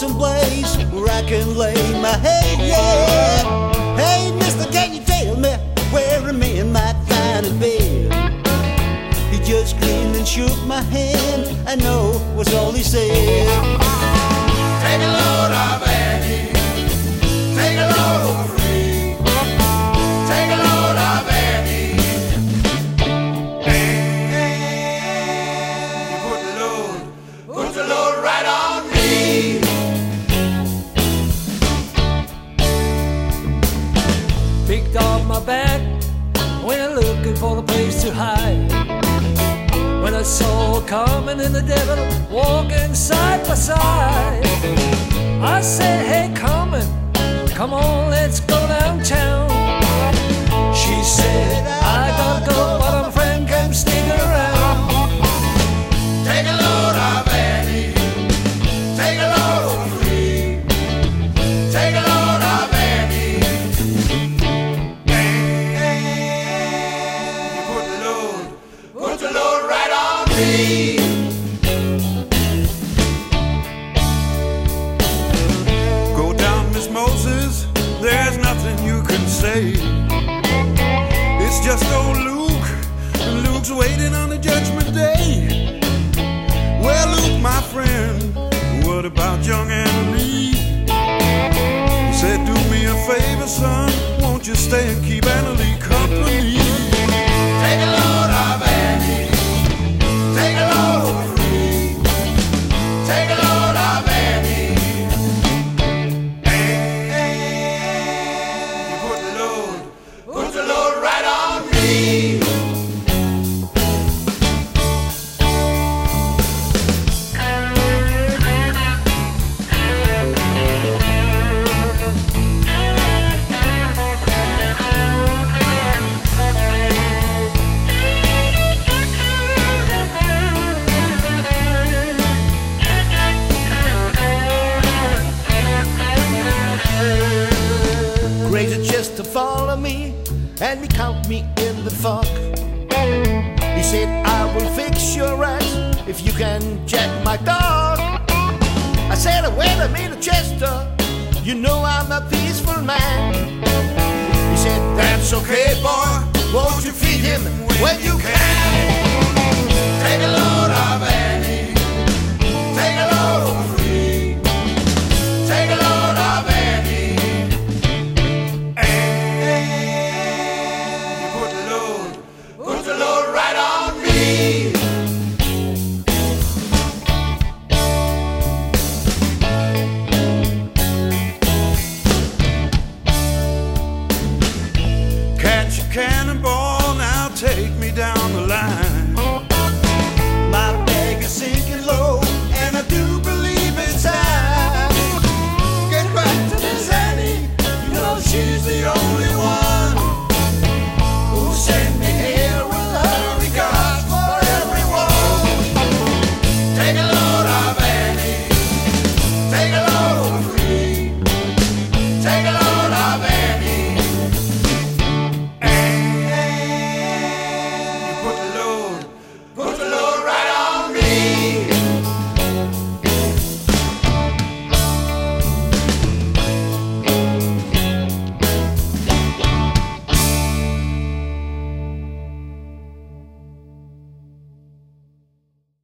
someplace where I can lay my head, yeah. Hey, mister, can you tell me where a man might find a bed? He just grinned and shook my hand. I know was all he said. Take a load of Annie, take a load of free, take a load of Annie. You put the load right on me. Picked off my back, went looking for a place to hide. When I saw Carmen and the devil walking side by side, I said, hey Carmen, come on, let's go downtown. She said, I gotta go, but my friend can stick around. Take a load of Annie, take a load of free, take a load of Annie. You put the load right on me. Go down, Miss Moses, there's nothing you can say. It's just old Luke, and Luke's waiting on the judgment day. Well, Luke, my friend, what about young Anna-Lee? He said, do me a favor, son, won't you stay and keep Anna-Lee company? Take a load of Annie, take a load of free, take a load of Annie. You put the load right on me. Crazy just to follow me and me count me in the fog. He said, I will fix your ass if you can jack my dog. I said, wait a minute, Chester, you know I'm a peaceful man. He said, that's okay, boy, won't you feed him when you can? Take a load